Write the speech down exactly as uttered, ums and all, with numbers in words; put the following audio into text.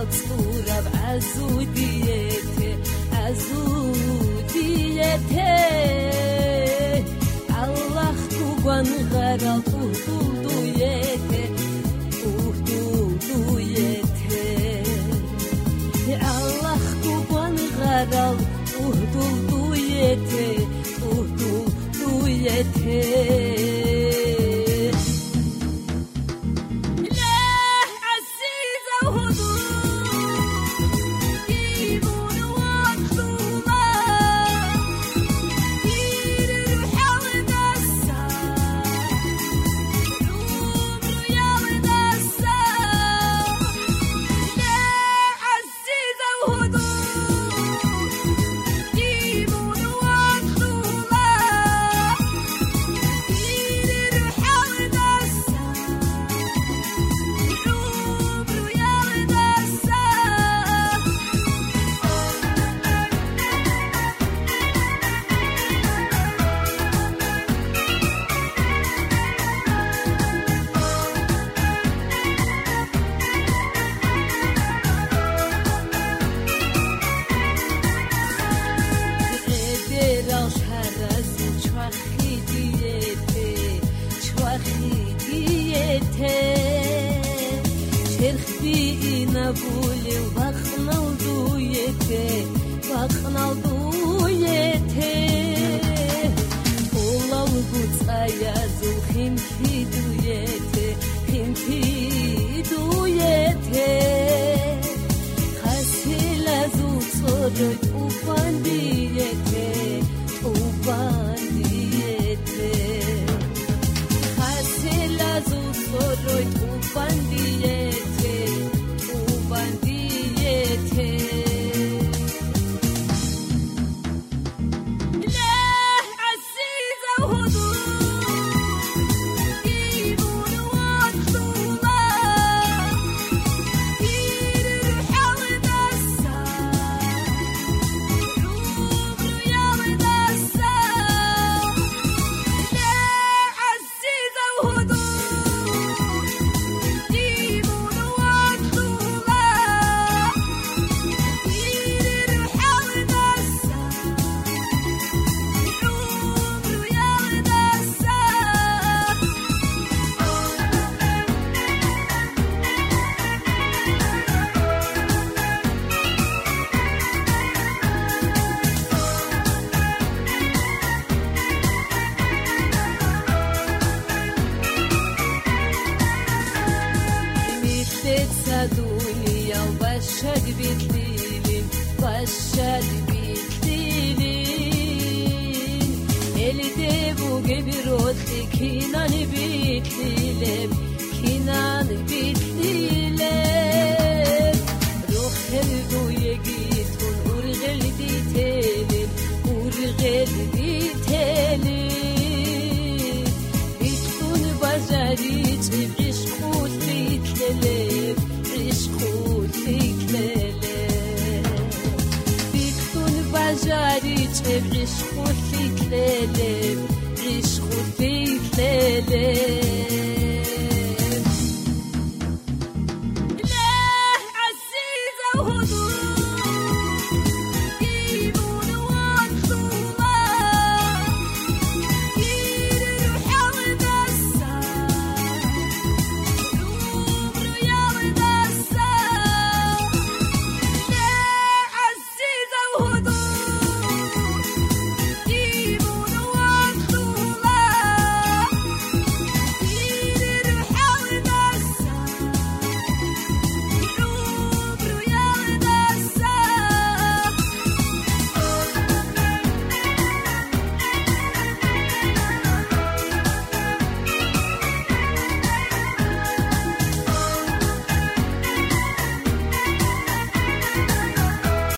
تصورب عزوديته عزوديته الله خوبان غرال اهدودويته اهدودويته الله خوبان غرال اهدودويته اهدودويته شرخي نبولي وبخنال دويته بخنال دويته والله وقوت أيازو خنتي دويته خنتي دويته خاسي لازو تصرد وبانديته وبانديته خاسي لازو تصرد وبانديته وبانديته دنيا وبشد بتليلين بشد بتليلين اللي دبو جبروت كينان بتليلم كينان بتليلم روح هلدو يجيتون ورغل بتلين ورغل بتلين بتكون بجاري تبعش قوت بتليم جاری چه عشق و فکر